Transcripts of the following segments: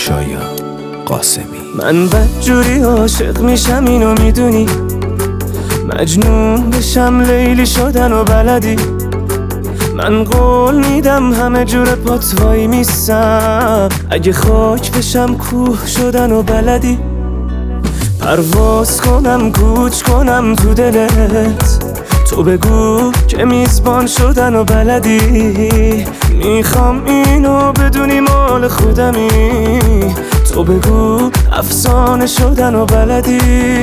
شایا قاسمی. من بدجوری عاشق میشم اینو میدونی، مجنون بشم لیلی شدن و بلدی. من قول میدم همه جور پات وای میسم، اگه خاک بشم کوه شدن و بلدی. پرواز کنم کوچ کنم تو دلت، تو بگو که میزبان شدن و بلدی. میخوام اینو بدونی مال خودمی، تو بگو افسانه شدن و بلدی.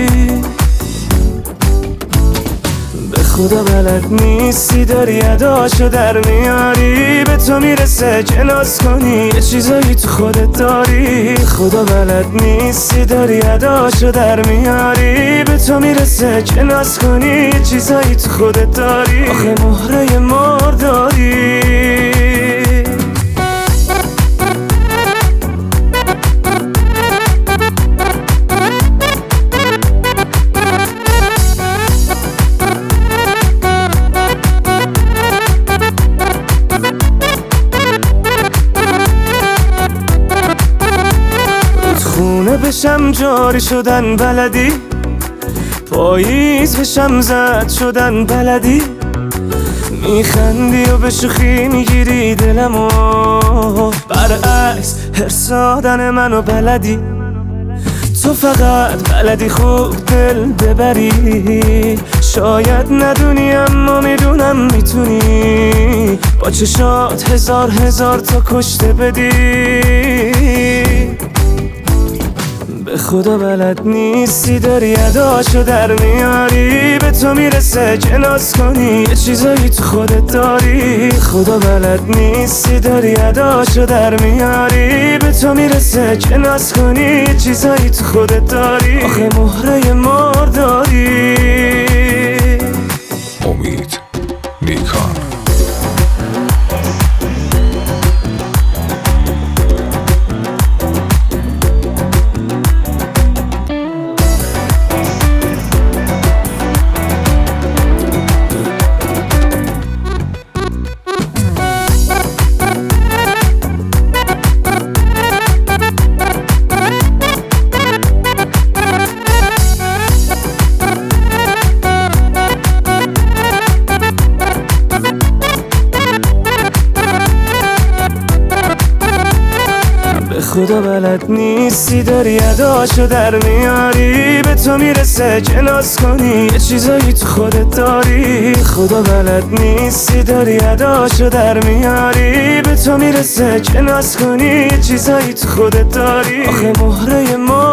به خدا بلد نیستی داری اداشو در میاری، به تو میرسه که ناز کنی یه چیزایی تو خودت داری. خدا بلد نیستی داری اداشو در میاری، به تو میرسه که ناز کنی یه چیزایی تو خودت داری. آخه مهره مرداری. خونه بشم جاری شدن بلدی، پاییز بشم زد شدن بلدی. میخندی و به شوخی میگیری دلمو، برعکس هرسادن منو بلدی. تو فقط بلدی خوب دل ببری، شاید ندونی اما میدونم میتونی با چشات هزار تا کشته بدی. به خدا بلد نیستی داری اداشو در میاری، به تو میرسه که ناز کنی یه چیزایی تو خودت داری. خدا بلد نیستی داری اداشو در میاری، به تو میرسه که ناز کنی یه چیزایی تو خودت داری. آخه مهره مرداری. امید نیکان. خدا بلد نیستی داری اداشو در میاری، به تو میرسه که ناز کنی یه چیزایی تو خودت داری. خدا بلد نیستی داری اداشو در میاری، به تو میرسه که ناز کنی یه چیزایی تو خودت داری. آخه مهره ما